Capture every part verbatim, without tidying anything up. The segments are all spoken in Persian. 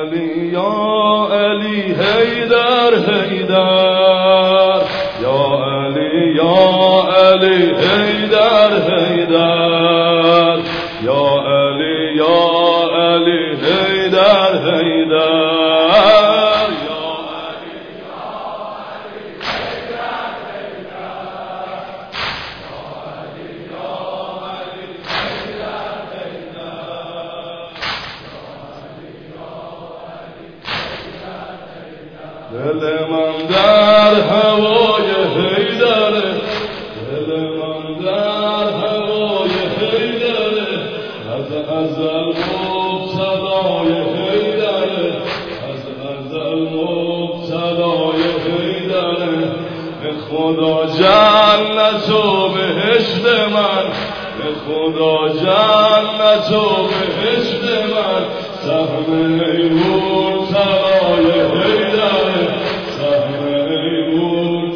علی یا علی حیدر حیدر یا علی یا علی حیدر حیدر یا علی یا علی حیدر حیدر دل من در هوای حیدره دل من در هوای حیدره از ازل مبتلای حیدره از ازل مبتلای حیدره به خدا جنت و بهشت من به خدا جنت و بهشت من سهم میمون تلای حیدره سهم میمون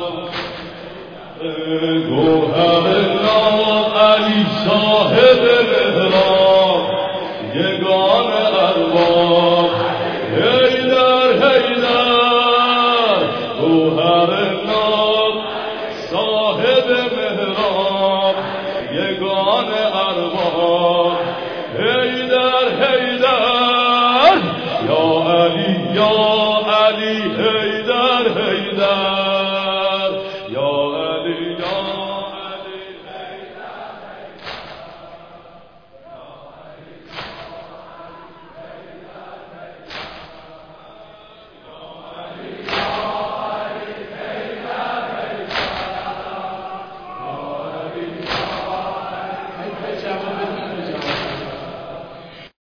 تلای گوهر نام علی صاحب مهراب یگان ارباب حیدر حیدر گوهر نام صاحب مهراب یگان ارباب حیدر حیدر یا علی یا علی